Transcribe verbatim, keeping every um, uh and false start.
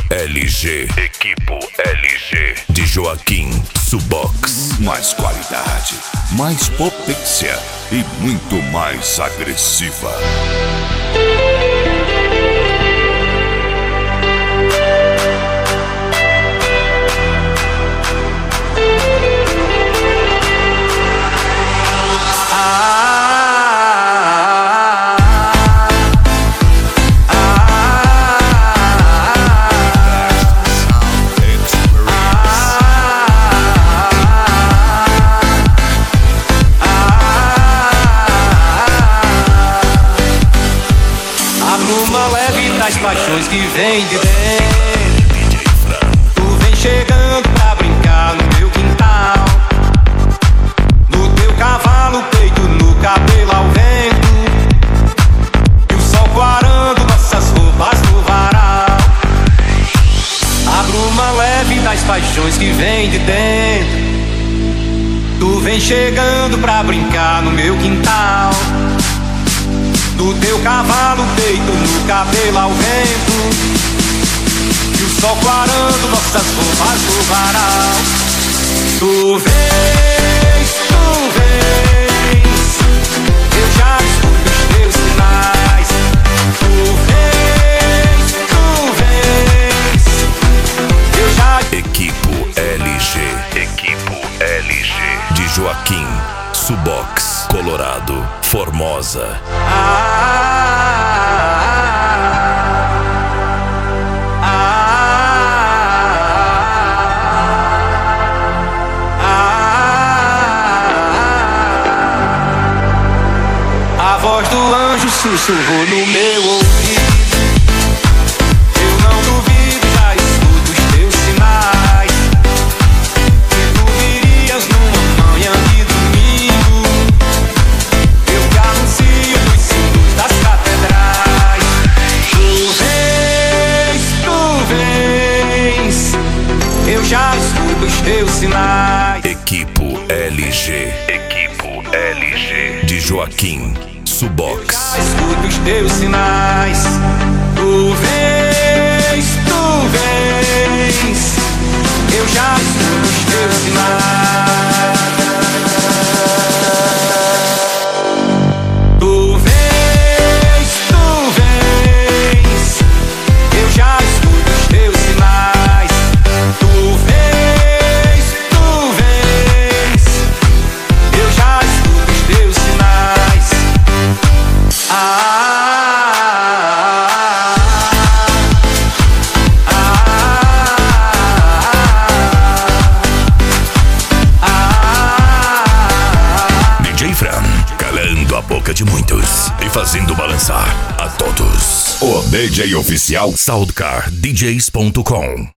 L G. Equipo L G. De Joaquim Subox. Mais qualidade, mais potência e muito mais agressiva. Das paixões que vem de dentro, tu vem chegando pra brincar no meu quintal, no teu cavalo, peito, no cabelo ao vento, e o sol clarando nossas roupas no varal. A bruma leve das paixões que vem de dentro, tu vem chegando pra brincar no meu quintal, do teu cavalo, peito, no cabelo ao vento, e o sol clarando nossas roupas no varal. Tu vens, tu vens, eu já escuto os teus sinais. Tu vens, tu vens, eu já... Equipo L G. Equipo L G. De Joaquim Subox. Colorado, Formosa. A voz do anjo sussurrou no meu ouvido. Eu não duvido, já escuto os teus sinais. Que tu virias numa manhã de domingo, eu te anuncio nos símbolos das catedrais. Tu vens, tu vens, eu já escuto os teus sinais. Equipo L G. Equipo L G. De Joaquim Subox. Já escuto os teus sinais. Tu vens, tu vens, eu já escuto os teus sinais. Tu vens, tu vens, eu já escuto os teus sinais. Tu vens, tu vens, eu já escuto os teus sinais. Ah, D J Fran, calando a boca de muitos e fazendo balançar a todos. O D J oficial soundcar d js ponto com